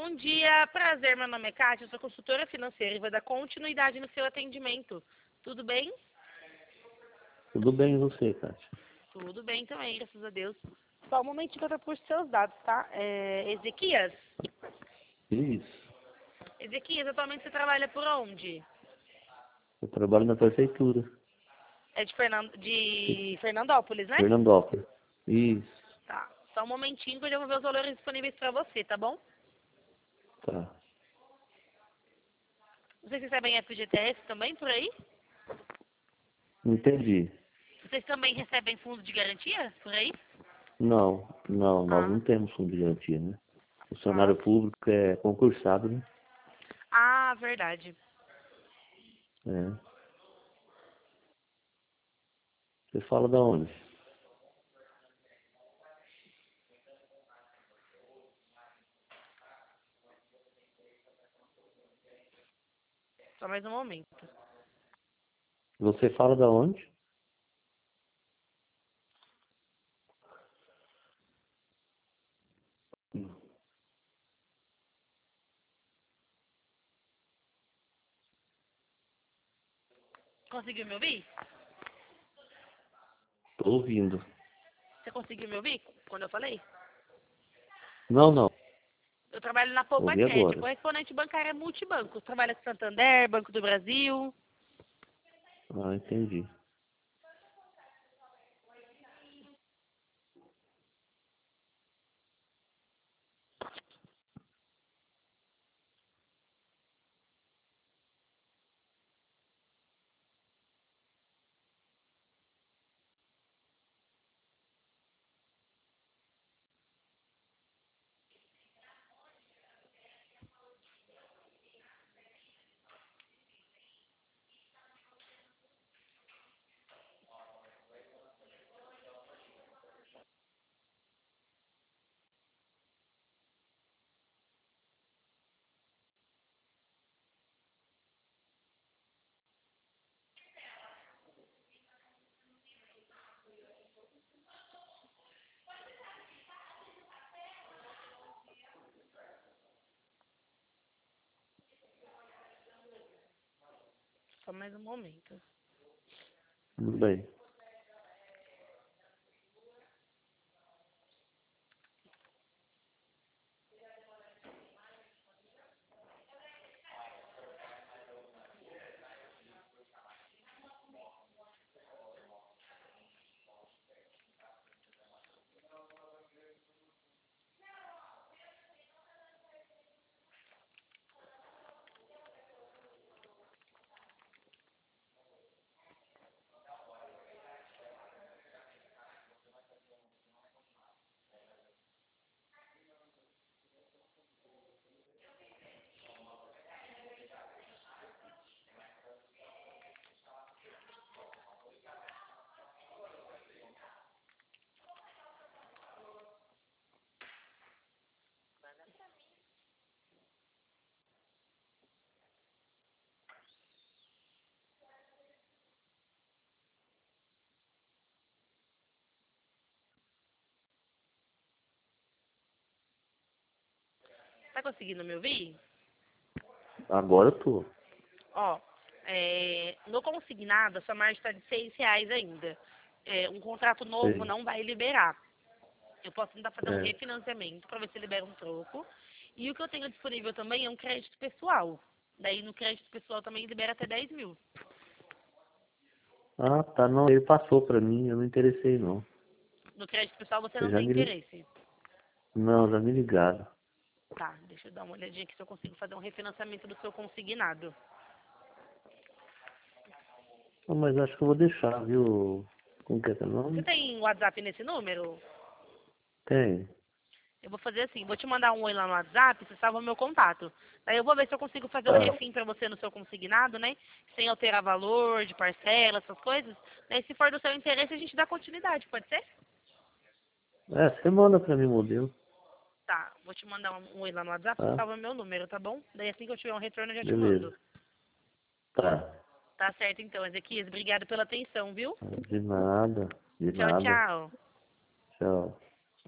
Bom dia, prazer, meu nome é Kátia, eu sou consultora financeira e vou dar continuidade no seu atendimento. Tudo bem? Tudo bem e você, Kátia? Tudo bem também, graças a Deus. Só um momentinho que eu tô por seus dados, tá? Ezequias? Isso. Ezequias, atualmente você trabalha por onde? Eu trabalho na prefeitura. É de Fernandópolis, né? Fernandópolis. Isso. Tá. Só um momentinho que eu já vou ver os valores disponíveis pra você, tá bom? Tá. Vocês recebem FGTS também por aí? Entendi. Vocês também recebem fundo de garantia por aí? Não, nós Ah, não temos fundo de garantia, né? ah. Funcionário público é concursado, né? Ah, verdade. É. Você fala da onde? Só mais um momento. Você fala da onde? Conseguiu me ouvir? Tô ouvindo. Você conseguiu me ouvir quando eu falei? Não. Eu trabalho na Poupa Ouvi Cash, agora. correspondente bancária multibanco. Trabalho com Santander, Banco do Brasil. Ah, entendi. Só mais um momento. Tudo bem. Tá conseguindo me ouvir? Agora eu tô. Ó, no consignado, a sua margem está de R$ 6 ainda. Um contrato novo Sei. não vai liberar. Eu posso tentar fazer um É. refinanciamento para ver se libera um troco. E o que eu tenho disponível também é um crédito pessoal. Daí no crédito pessoal também libera até 10 mil. Ah, tá. Não, ele passou pra mim. Eu não interessei, não. No crédito pessoal você Eu não já tem me... interesse. Não, já me ligaram. Tá, deixa eu dar uma olhadinha aqui se eu consigo fazer um refinanciamento do seu consignado. Ah, mas acho que eu vou deixar, viu? Como que é teu Você nome? tem WhatsApp nesse número? Tem. Eu vou fazer assim, vou te mandar um oi lá no WhatsApp, você salva o meu contato. Daí eu vou ver se eu consigo fazer um Tá. refim pra você no seu consignado, né? Sem alterar valor de parcela, essas coisas. Daí se for do seu interesse, a gente dá continuidade, pode ser? É, você manda pra mim o modelo, Tá, vou te mandar um oi lá no WhatsApp, você tá? salva meu número, tá bom? Daí assim que eu tiver um retorno, eu já te Beleza. mando. Tá. Tá certo então, Ezequias. Obrigado pela atenção, viu? De nada. De Tchau, nada. tchau. Tchau.